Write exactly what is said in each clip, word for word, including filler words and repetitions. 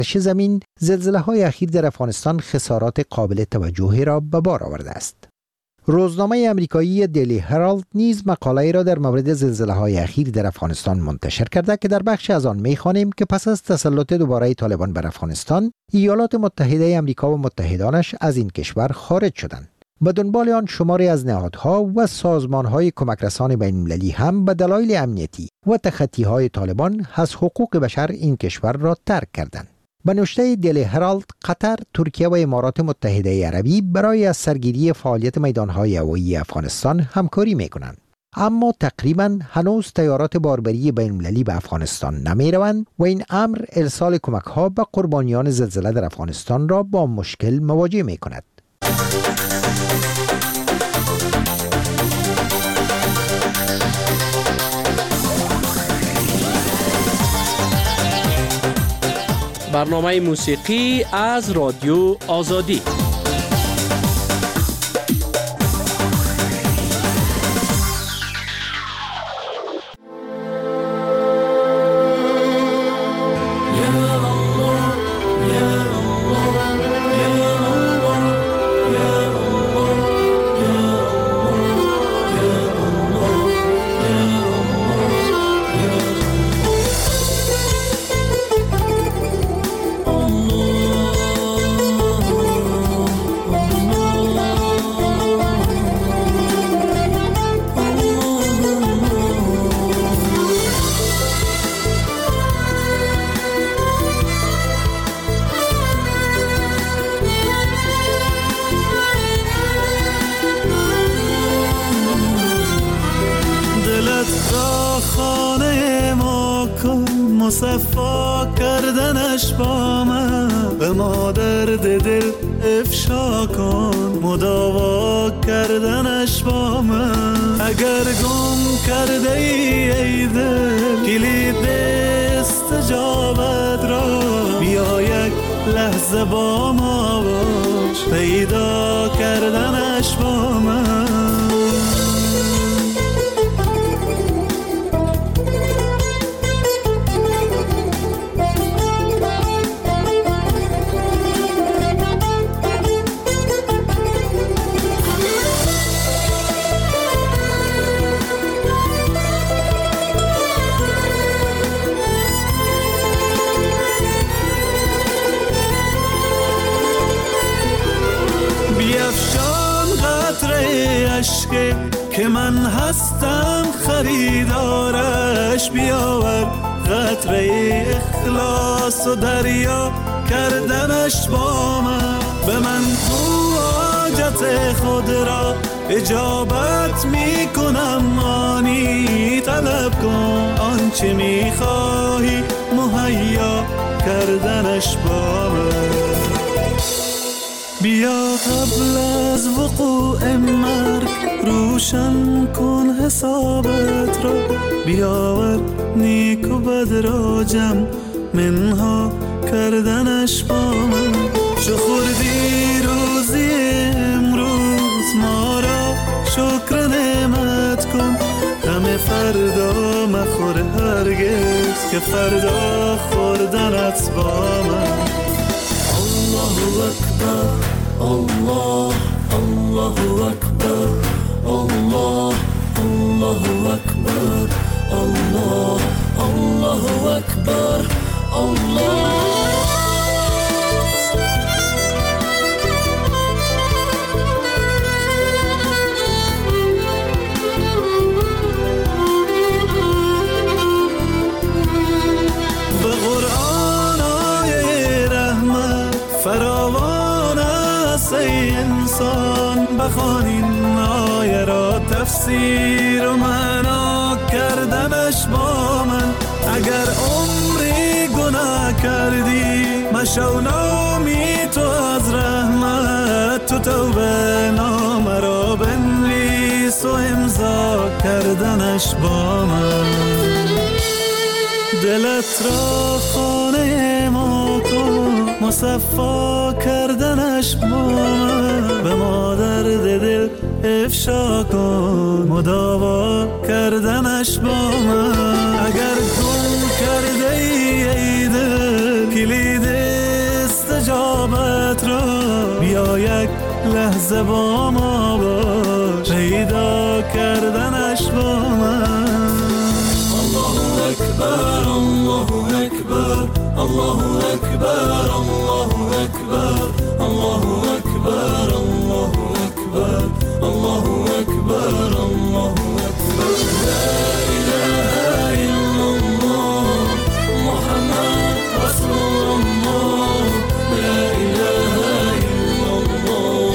زمین، زلزله‌های اخیر در افغانستان خسارات قابل توجهی را به بار آورده است. روزنامه آمریکایی دیلی هرالد نیز مقاله‌ای را در مورد زلزله‌های اخیر در افغانستان منتشر کرده که در بخش از آن می‌خوانیم که پس از تسلط دوباره طالبان بر افغانستان، ایالات متحده آمریکا و متحدانش از این کشور خارج شدند. به دنبال آن شماری از نهادها و سازمان‌های کمکرسان بین‌المللی هم به دلایل امنیتی و تخطی‌های طالبان از حقوق بشر این کشور را ترک کردند. به نوشته دیلی هرالد، قطر، ترکیه و امارات متحده عربی برای از سرگیری فعالیت میدان‌های هوایی افغانستان همکاری می‌کنند. اما تقریباً هنوز طیارات باربری بین‌المللی به افغانستان نمی‌روند و این امر ارسال کمک‌ها به قربانیان زلزله در افغانستان را با مشکل مواجه می‌کند. برنامه موسیقی از رادیو آزادی. مصفا کردنش با من، به ما درد دل افشا کن، مداوا کردنش با من. اگر گم کرده ای ای دل کلید استجابت را، بیا یک لحظه با ما باش، پیدا کردنش با من. که من هستم خریدارش، بیاور قطره اخلاص و دریا کردنش با من. به من تو حاجت خود را اجابت می کنم، آنی طلب کن آنچه می خواهی مهیا کردنش با من. بیا قبل از وقوع مرگ روشن کن حسابت را، بیاور نیک و بد را جمع منها کردنش با من. چو خوردی روزی امروز ما را شکر نعمت کن، غم فردا مخور هرگز که فردا خوردنت با من. الله اکبر، الله الله اکبر، الله الله اکبر، الله الله اکبر، الله. به قرآن آیه رحمت فراوان است ای انسان، بخوان این آیه را تفسیر و معنا کردنش با من. اگر عمری گناه کردی مشو نامی تو از رحمت، تو توبه نامه را بنویس و امضا کردنش با من. دلت را خانه ما کن، مصفا کردنش با من. به ما درد دل افشا کن، مداوا کردنش با من. اگر گم کرده ای ای دل کلید بیا یک لحظه با ما باش، پیدا کردنش با من. الله اکبر الله اکبر الله اکبر الله اکبر الله اکبر الله اکبر الله اکبر الله اکبر. لا اله الا الله محمد رسول الله. لا اله الا الله.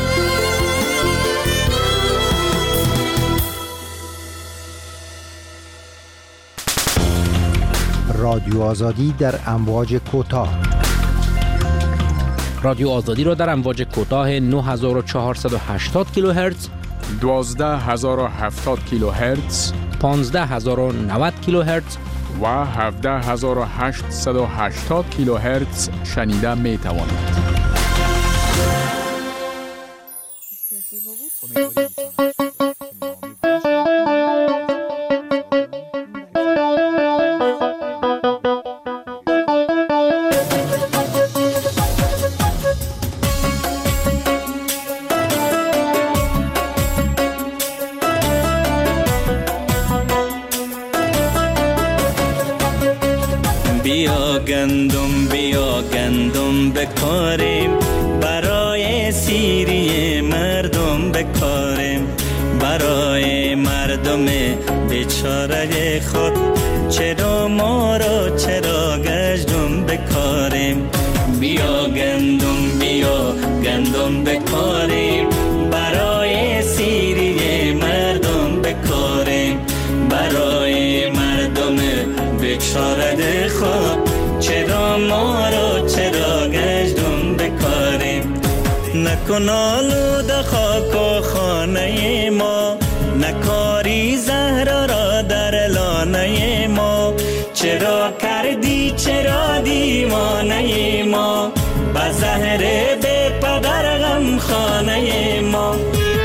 رادیو آزادی در امواج کوتاه. رادیو آزادی را در امواج کوتاه نه هزار و چهارصد و هشتاد کیلوهرتز، دوازده هزار و هفتاد کیلوهرتز، پانزده هزار و نود کیلوهرتز و هفده هزار و هشتصد و هشتاد کیلوهرتز شنیده می توانید. بیا گندم بیا گندم بکاریم، برای سیری مردم بکاریم، برای مردم بیچاره خود چرا ما را چرا گشتم بکاریم. بیا گندم بیا گندم بکاریم، برای سیری مردم بکاریم، برای مردم بیچاره خود چرا ما را چرا گشتم بکاریم. نکن آلوده خاک و خانه ما، نکاری زهر را در لانه ما، چرا کردی چرا دیوانه ما، با زهر بی پدر غم خانه ما.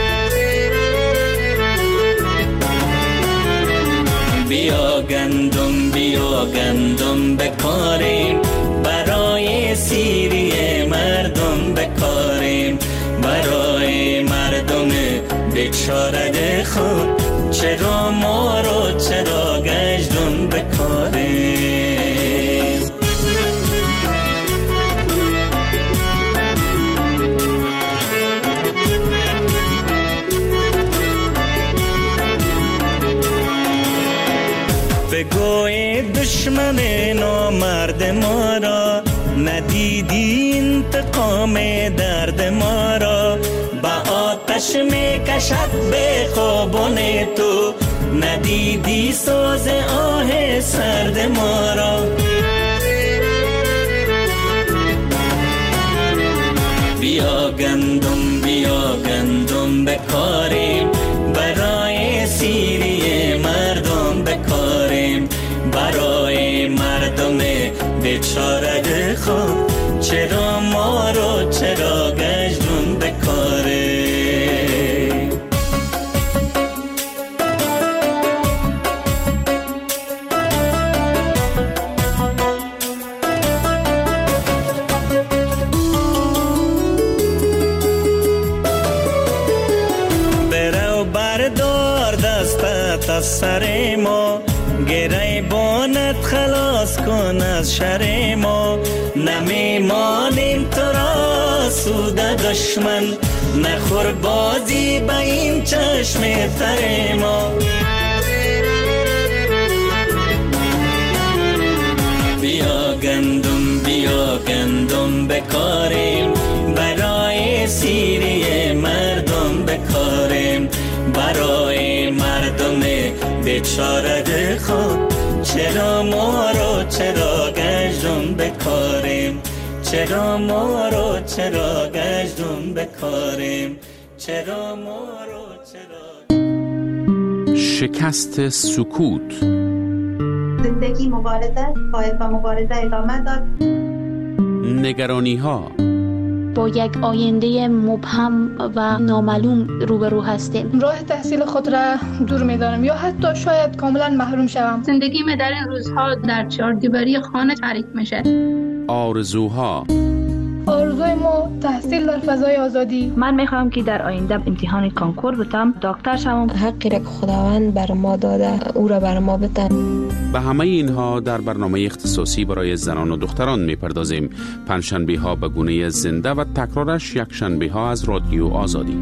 بیا گندم بیا گندم بکاریم، برای سیری مردم بکاریم، برای مردم بیچاره خود چرا ما رو چرا گشتم بکاریم. بگوی دشمن نامرد ما را، ندیدی انتقام درد ما را، با آتش می کشد به خوابان تو، ندیدی سوز آه سرد ما را. بیا گندم بیا گندم بکاریم، برای سیری مردم بکاریم، برای مردم بیچاره خود چرا ما رو چرا گشتم بکاریم. برو بردار دستت از سر ما، گره بانت خلاص کن از شر ما، نمیمانیم تو را سود دشمن، نخور بازی با این چشم تر ما. بیا گندم بیا گندم بکاریم، برای سیری مردم بکاریم، برای مردم بیچاره خود چرا ما رو چرا گشتم بکاریم، چرا ما رو چرا گشتم بکاریم، چرا ما رو چرا. شکست سکوت. زندگی مبارزه باید با مبارزه ادامه داد. نگرانی ها با یک آینده مبهم و نامعلوم روبرو هستیم. راه تحصیل خود را دور می‌دانم یا حتی شاید کاملا محروم شوم. زندگی من در این روزها در چهار دیواری خانه تاریک میشه. آرزوها. آرزوی ما تحصیل در فضای آزادی. من میخوام که در آینده امتحان کانکور بتم، دکتر شوم. حقی را که خداوند بر ما داده او را بر ما بتن. به همه اینها در برنامه اختصاصی برای زنان و دختران میپردازیم. پنجشنبه ها به گونه زنده و تکرارش یک شنبه ها از رادیو آزادی.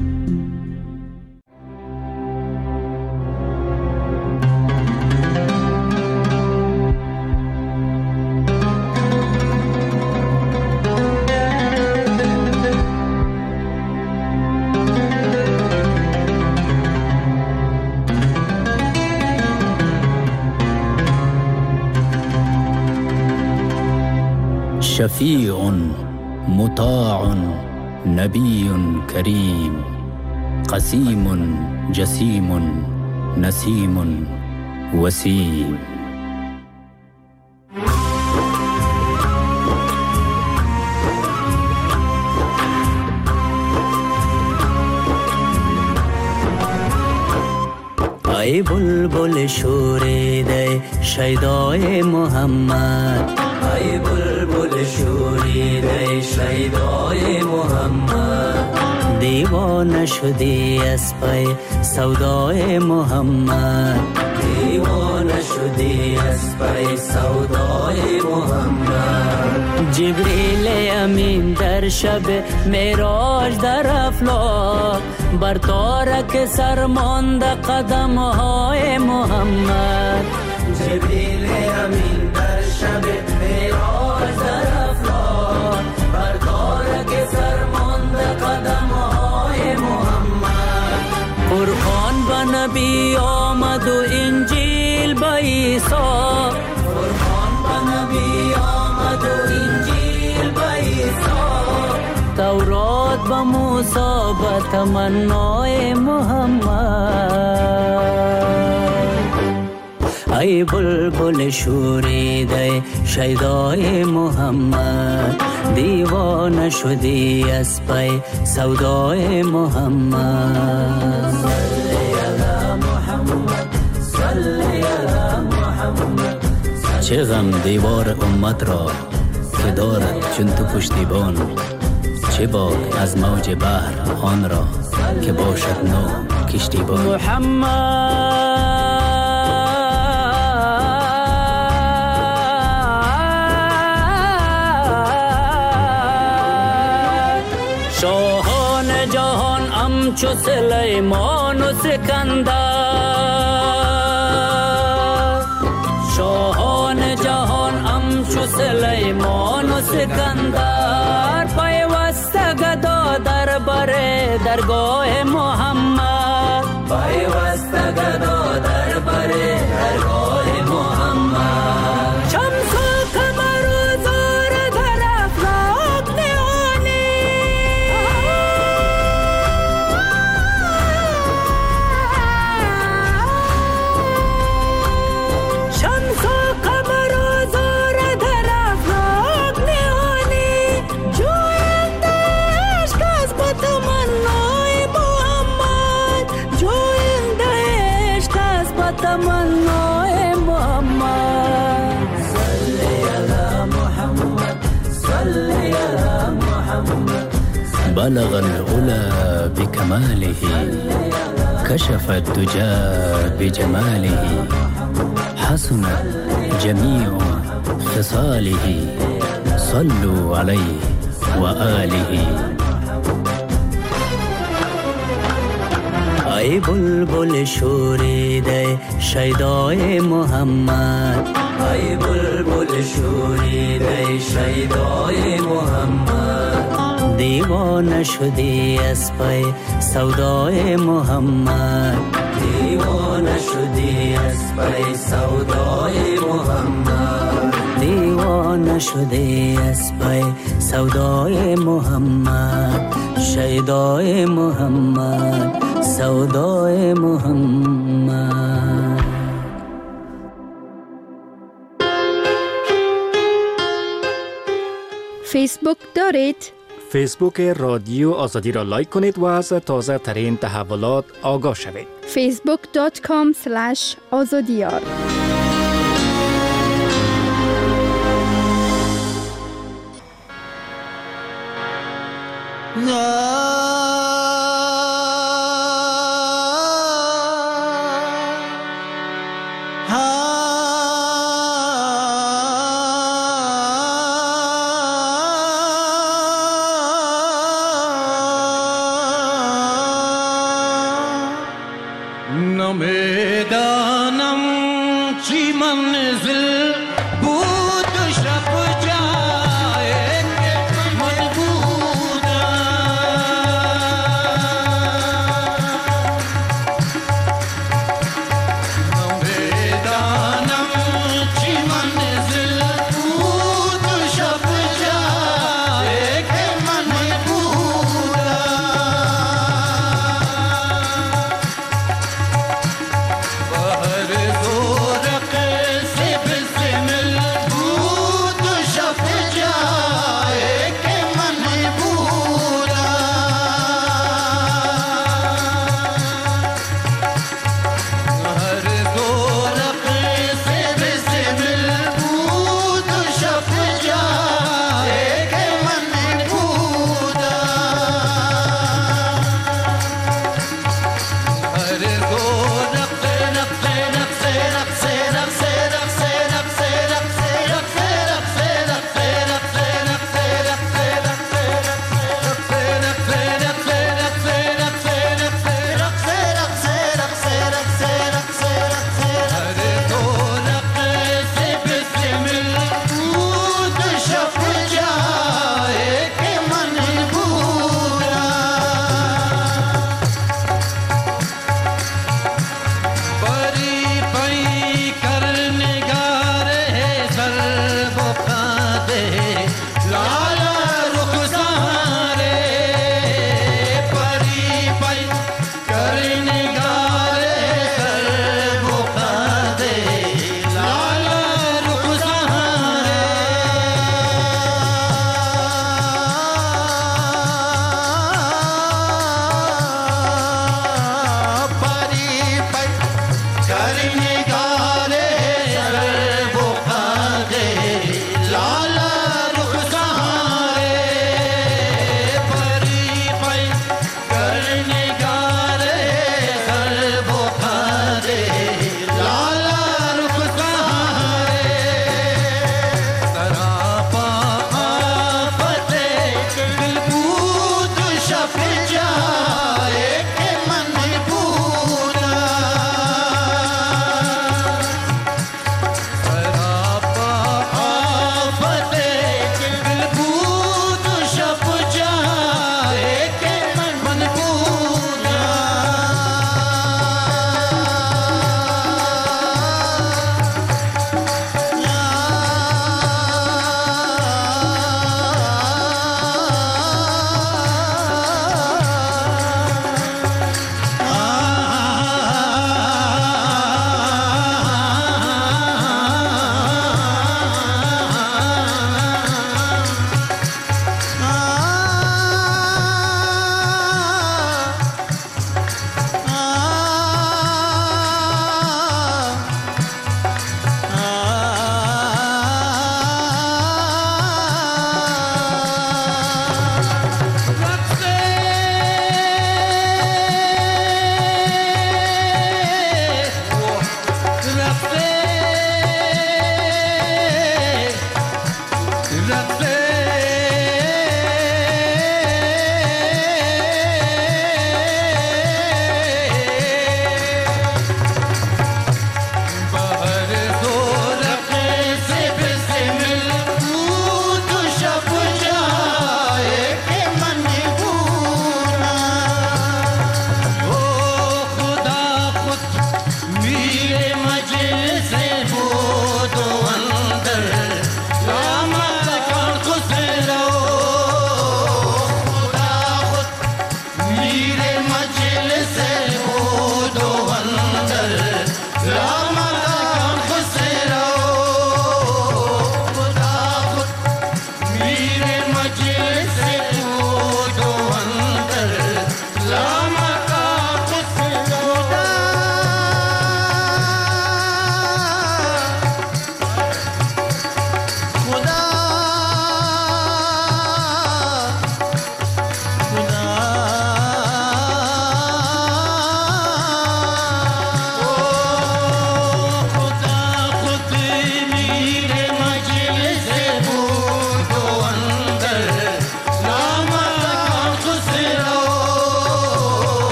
شفیع مطاع نبی کریم قسیم جسیم نسیم وسیم. ای بلبل شوریده شیدای محمد، ای بلبل شوریده شیدای محمد، دیوانه شدی از پی سودای محمد، دیوانه شدی از پی سودای محمد. جبریل امین در شب معراج در افلاک بر تارک سرماند قدم های محمد، جبریل امین در شب معراج در افلاک بر تارک سرماند قدم های محمد. قرآن به نبی آمد و انجیل به عیسی، قرآن به نبی آمد و انجیل به عیسی، تورات به موسی به تمنای محمد. ای بلبل شوریده شیدای محمد، دیوانه شدی از پی سودای محمد. صلی علی محمد، صلی علی محمد. چه غم دیوار امت را که دارد چون تو پشتیبان، چه باک از موج بحر آن را که باشد نو کشتیبان. محمد شاهان جهان همچو سلیمان و سکندر، شاهان جهان همچو سلیمان و سکندر، پیوسته گدا در بر درگاه محمد، پیوسته گدا در بر درگاه محمد. شمس و قمر و زهره در افلاک نهانی، شمس و قمر و زهره در افلاک نهانی، جوینده عشق از با تمنای محمد، جوینده عشق از با تمنای محمد. صلی علی محمد، صلی علی محمد. بلغ العلا بكماله كشف الدجى بجماله حسنت جميع خصاله صلوا عليه وآله. ای بلبل شوریده شیدای محمد، ای بلبل شوریده شیدای محمد، دیوانه شدی از پی سودای محمد، دیوانه شدی از پی سودای محمد، دیوانه شدی از پی سودای محمد، شیدای محمد، سودای محمد. فیسبوک دارید؟ فیسبوک رادیو آزادی را لایک کنید و از تازه ترین تحولات آگاه شوید. فیسبوک دات کام اسلش آزادیار. نمیدانم چی منزل بود و شب جای من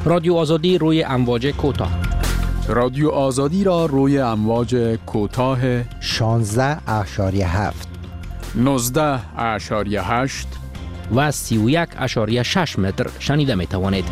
رادیو آزادی روی امواج کوتاه. رادیو آزادی را روی امواج کوتاه شانزده اشاری هفت، نوزده اشاری هشت و سی و یک اشاری شش متر شنیده می توانید.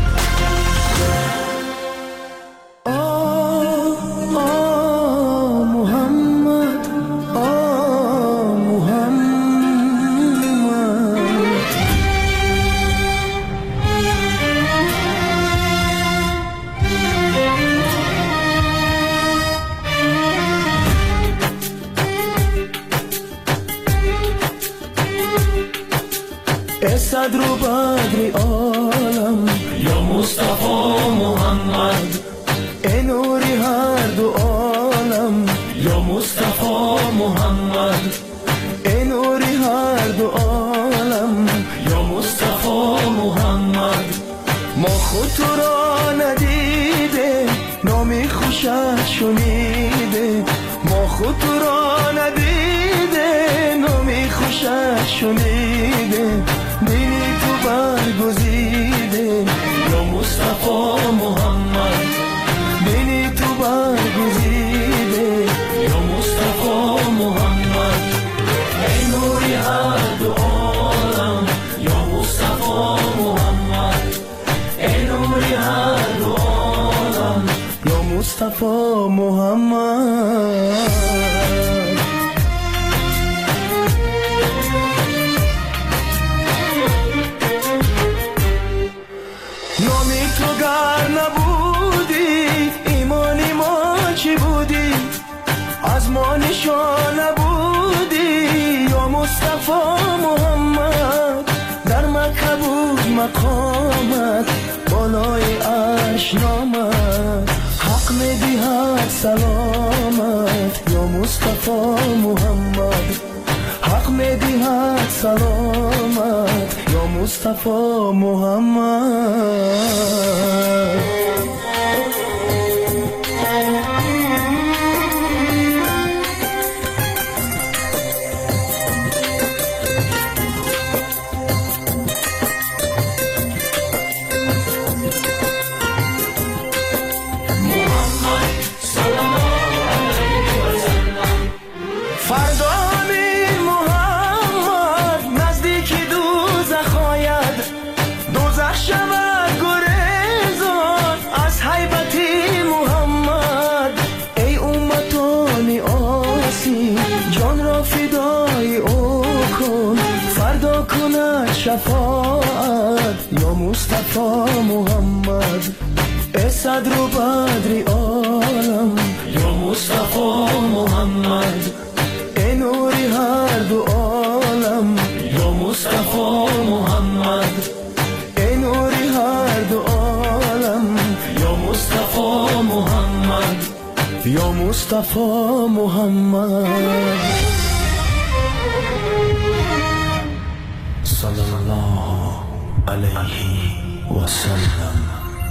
صدر و بدر عالم یا مصطفی محمد، ای نوری هر دو عالم یا مصطفی محمد، ای نوری هر دو عالم یا مصطفی محمد. ما خود تو را ندیده، نامی خوشت شنیده، ما خود تو را ندیده، نامی خوشت شنیده، دینی تو برگزیده یا مصطفی محمد، دینی تو برگزیده یا مصطفی محمد. ای نوری هر دو عالم یا مصطفی محمد، ای نوری هر دو عالم یا مصطفی محمد. نبودی ایمانی ما چی بودی، از ما نشان نبودی یا مصطفی محمد. در مکه بود مقامت، بالای عرش نامت، حق میدهد سلامت یا مصطفی محمد، حق میدهد سلامت یا مصطفی محمد. شفاعت یا مصطفی محمد، ای صدر و بدر عالم یا مصطفی محمد، ای نوری هر دو عالم یا مصطفی محمد، ای نوری هر دو عالم یا مصطفی محمد یا مصطفی محمد. صلی الله علیه و سلم.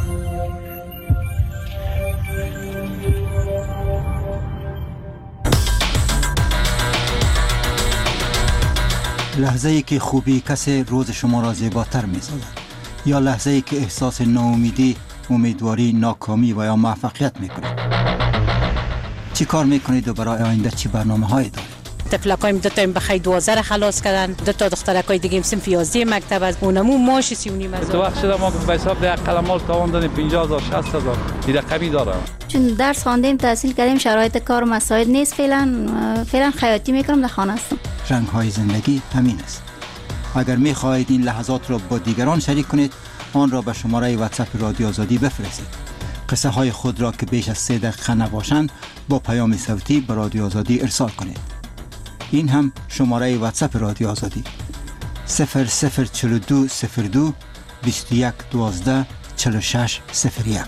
لحظه ای که خوبی کسی روز شما را زیباتر می سازد، یا لحظه ای که احساس ناامیدی، امیدواری، ناکامی و یا موفقیت می کنید. چی کار می کنید و برای آینده چی برنامه هایی دارید؟ طفلکایم دو تا بخی دوازده را خلاص کردن، دو تا دخترکای دیگه صنف یازده مکتب از اونمو ماش سی و نیم هزار. تو وقت شده ما به حساب ده قلمال تاوان دادیم پنجاه هزار شصت هزار این رقمی داره. چون درس خواندیم تحصیل کردیم شرایط کار مساعد نیست، فعلا فعلا خیاطی میکنم، در خانه هستم. رنگ های زندگی همین است. اگر می خواهید این لحظات را با دیگران شریک کنید، آن را به شماره واتساپ رادیو آزادی بفرستید. قصه های خود را که بیش از سه دقیقه نباشند با پیام صوتی به رادیو آزادی ارسال کنید. این هم شماره واتساپ رادیو آزادی صفر صفر چهل و دو صفر دو بیست و یک دوازده چهل و شش صفر یک.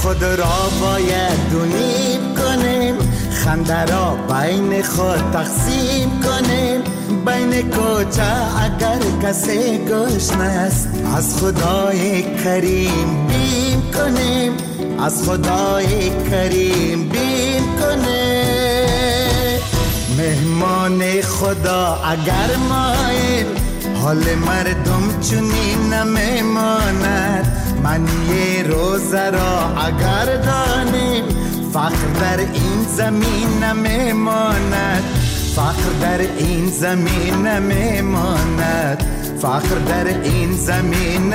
خود را باید دو نیم کنیم، خنده را بین خود تقسیم کنیم. بین کوچه اگر کسی گشنه است، از خدای کریم بیم کنیم، از خدای کریم بیم کنیم. مهمان خدا اگر ماییم، حال مردم چنین نمیماند. معنی روزه را اگر دانیم، فقر در این زمین نمیماند، فقر در این زمین نمیماند، فقر در این زمین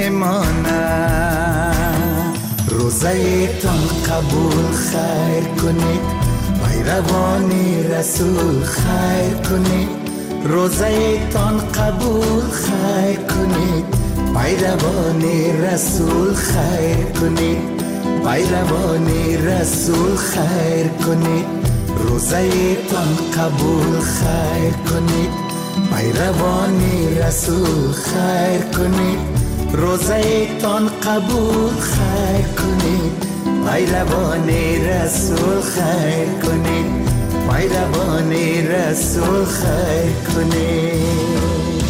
نمیماند. روزه تان قبول خیر کنید، پیروان رسول خیر کنید. روزه تان قبول خیر کنید، پیروان رسول خیر کنید، پیروان رسول خیر کنید. روزه تان قبول خیر کنید، پیروان رسول خیر کنید. روزه تان قبول خیر کنید، پیروان رسول خیر کنید، پیروان رسول خیر کنید.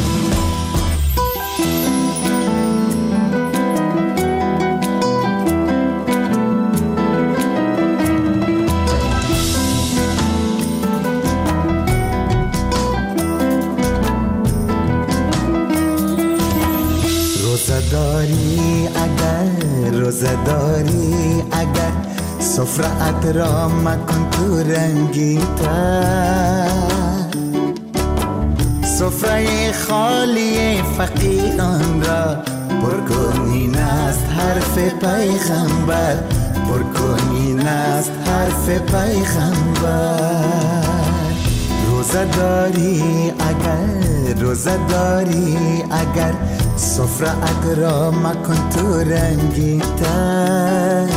روزداری اگر روزداری اگر سفرت را مکن تو رنگین تر، سفره خالی فقیران را پر کنین است حرف پیغمبر، پر کنین است حرف پیغمبر. روزداری اگر روزداری اگر سفرت را مکن تو رنگین تر،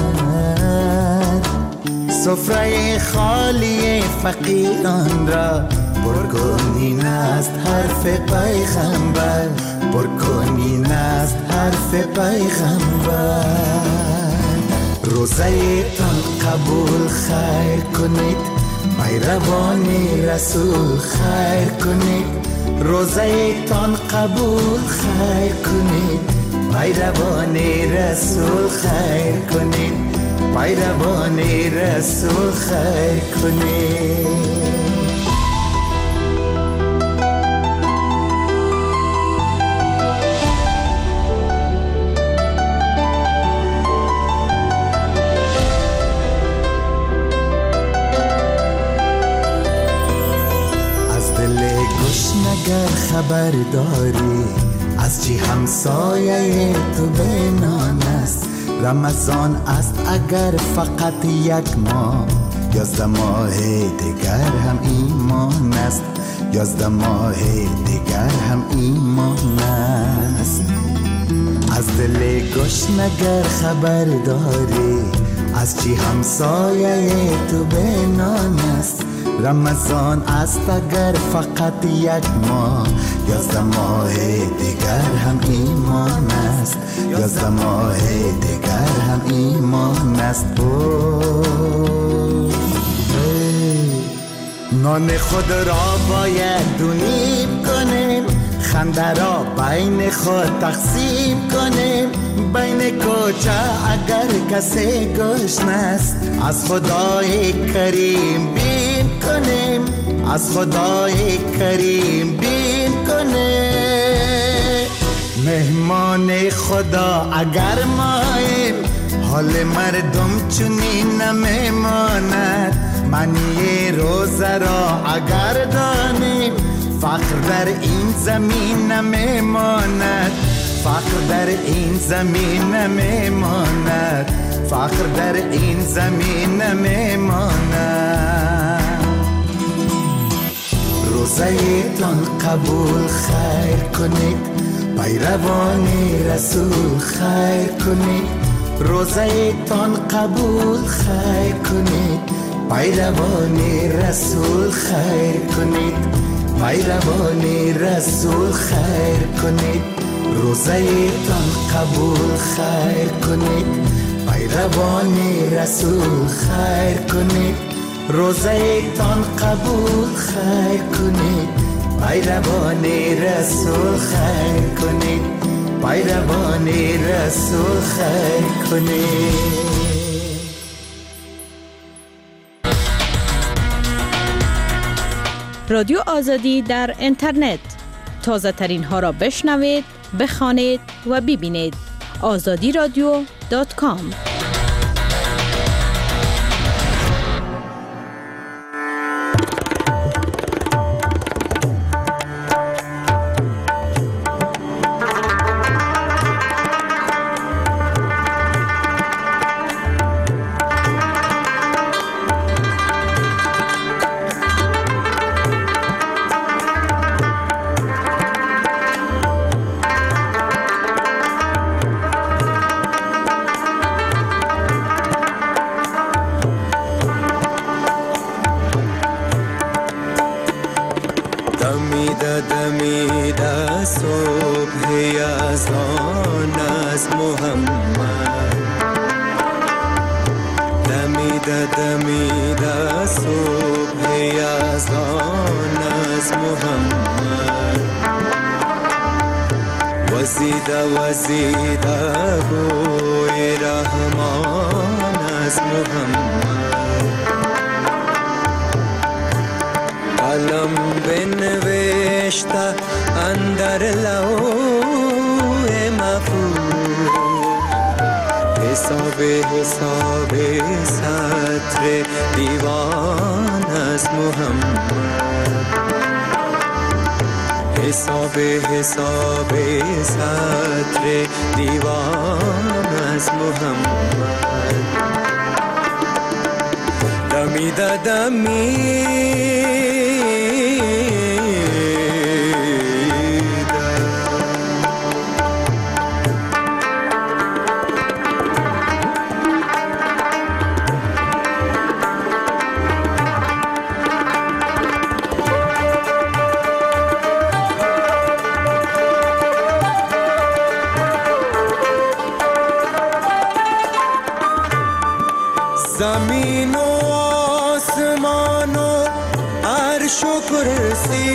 سفره خالی فقیران را پر کنین است حرف پیغمبر، پر کنین است حرف پیغمبر. روزه تان قبول خیر کنید، پیروان رسول خیر کنید. روزه تان قبول خیر کنید، پیروان رسول خیر کنید، پیروان رسول خیر کنید. اگر خبر داری از چی همسایه تو بینان است، رمضان است اگر فقط یک ماه، یازده ماه دیگر هم ایمان است، یازده ماه دیگر هم ایمان است. از دل گشنگر خبر داری از چی همسایه تو بینان است، رمضان است اگر فقط یک ماه، یازده ماه دیگر هم ایمان است، یازده ماه دیگر هم ایمان است. نان خود را باید دو نیم کنیم، خنده را بین خود تقسیم کنیم. بین کوچه اگر کسی گشنه است، از خدای کریم بیم کنیم، از خدای کریم بیم کنیم. مهمان خدا اگر ماییم، حال مردم چنین نمیماند. معنی روزه را اگر دانیم، فقر در این زمین نمیماند، فقر در این زمین نمیماند، فقر در این زمین نمیماند. روزه تان قبول خیر کنید، پیروان رسول خیر کنید. روزه تان قبول خیر کنید، پیروان رسول خیر کنید، پیروان رسول خیر کنید. روزه تان قبول خیر کنید، پیروان رسول خیر کنید روزه تان قبول خیر کنید پیروان رسول خیر کنید پیروان رسول خیر کنید. رادیو آزادی در اینترنت تازه ترین ها را بشنوید، بخوانید و ببینید. آزادی رادیو دات کام. دمیده صبح یزدان از محمد دمیده دمیده صبح یزدان از محمد وزیده وزیده بوی رحمان از محمد قلم بنوشته اندر لوح محفوظ حساب حساب سطر دیوان از محمد حساب حساب سطر دیوان از محمد دمیده دمی زمین و آسمان و عرش و کرسی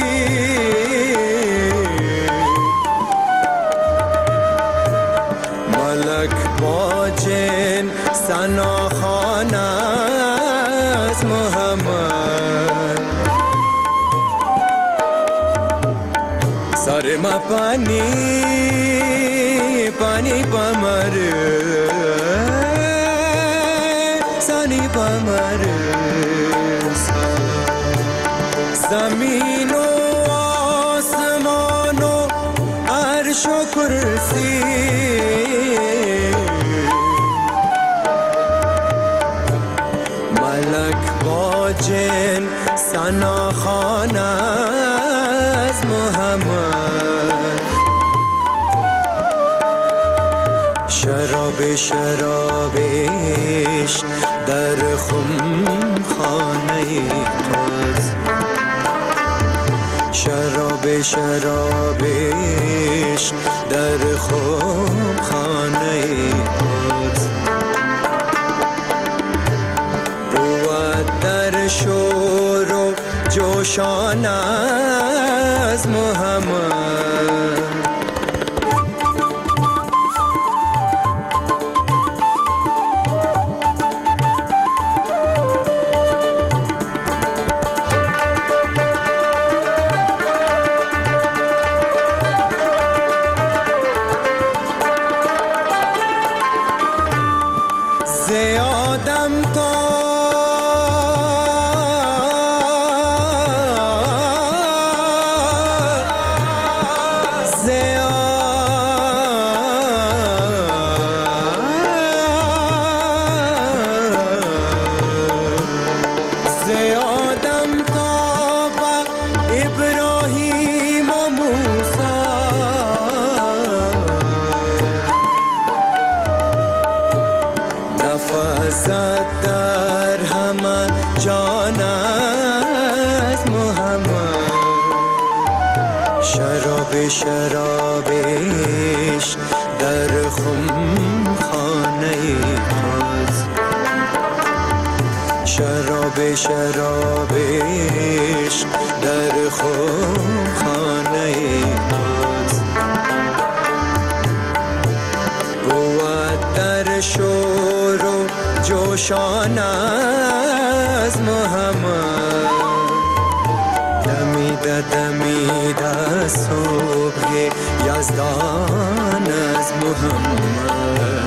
ملک با جن ثناخوان از محمد سر ما پانی پانی پمر زمین و آسمان و عرش و کرسی ملک با جن ثناخوان از محمد شراب شرابش در خم خانه توست شراب شرابش در خم خانه توست بود در شور و جوشان از محمد زیادم شراب شرابش در خم خانه تاز، شراب شرابش در خم خانه تاز، بود در شور و جوشان از محمد، دمیده دمیده صبح یزدان از محمد.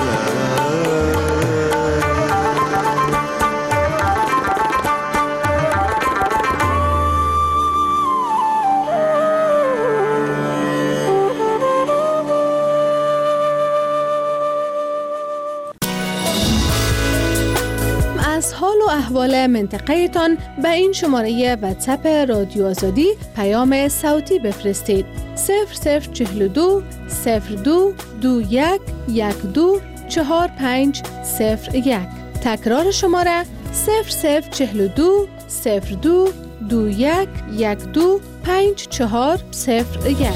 از حال و احوال منطقه تان به این شماره واتساپ رادیو آزادی پیام صوتی بفرستید. صفر صفر چهل و دو صفر دو دو یک یک دو چهار پنج صفر یک. تکرار شماره صفر صفر چهل و دو صفر دو دو یک یک دو پنج چهار صفر یک.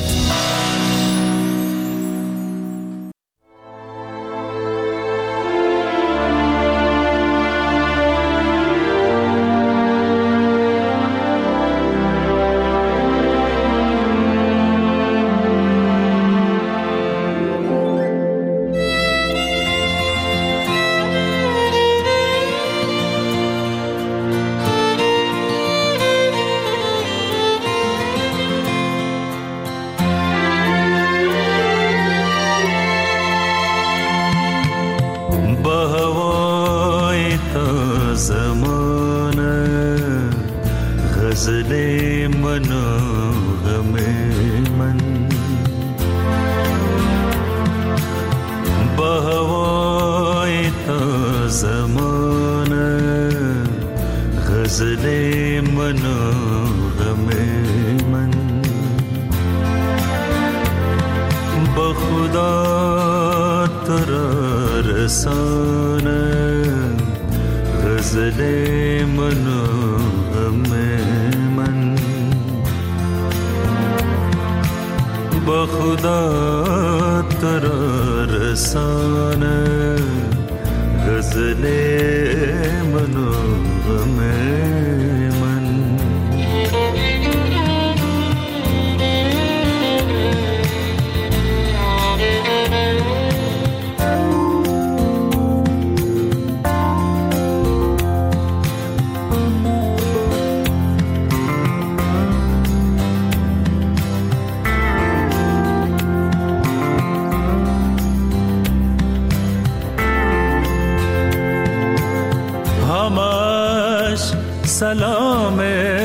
سلام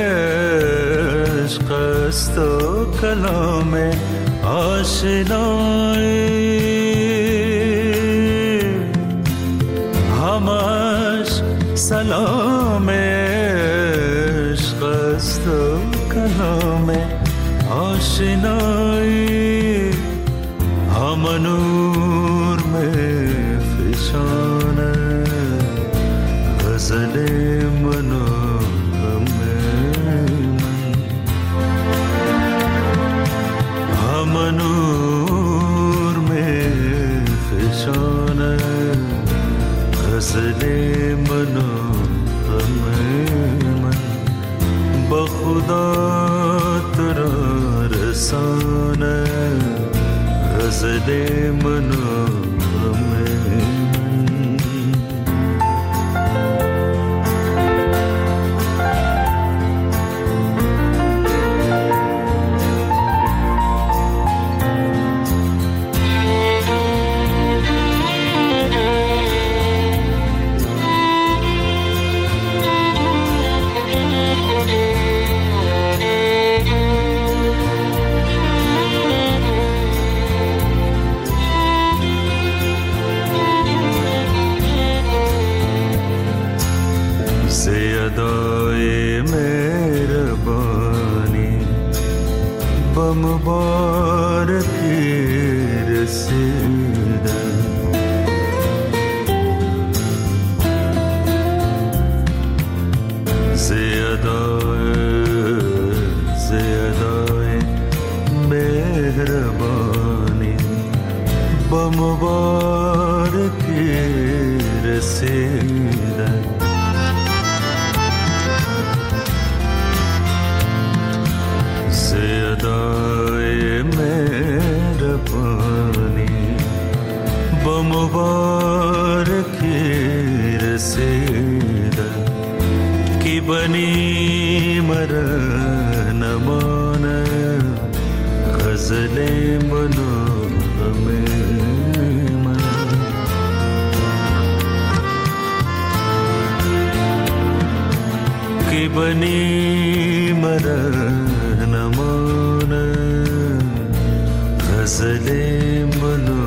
عشق است و کلام آشنایی، همش سلام عشق است و کلام آشنایی، هم نور میں فشانه غزل منو نور میں فشانه غزل منو غم من، بخدا ترا رسانه غزل منو غم مبارکی رسیدم، زیادای زیادای مهربانی با مبارکی رسیدن صدای مهربانی با مبارکی رسیدن کی بنی مرا نمانه غزل منو من کی بنی مرا نمانه غزل منو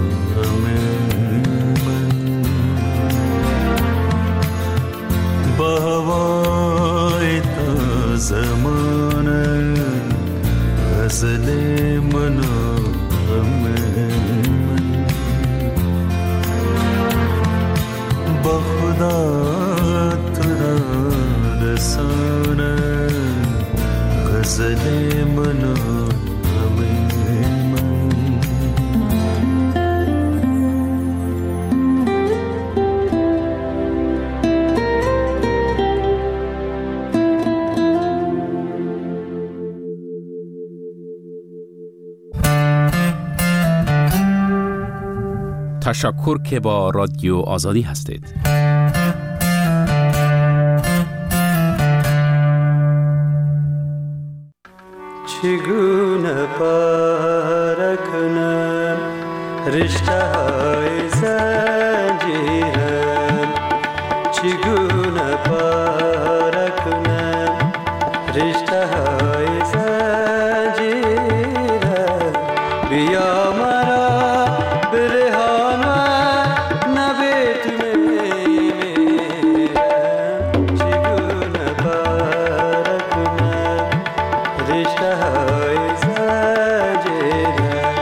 با هوای زمان غزل منو با خدا تو را رسانه غزل منو تشکر که با رادیو آزادی هستید. چگونه پاره کنم رشته های زنجیرم چگونه پاره کنم رشته های زنجیرم بیا مرا برهان و نبیتونه میرم چگونه پاره کنم رشته های زنجیرم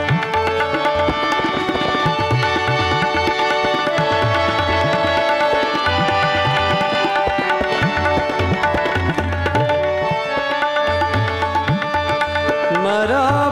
مرا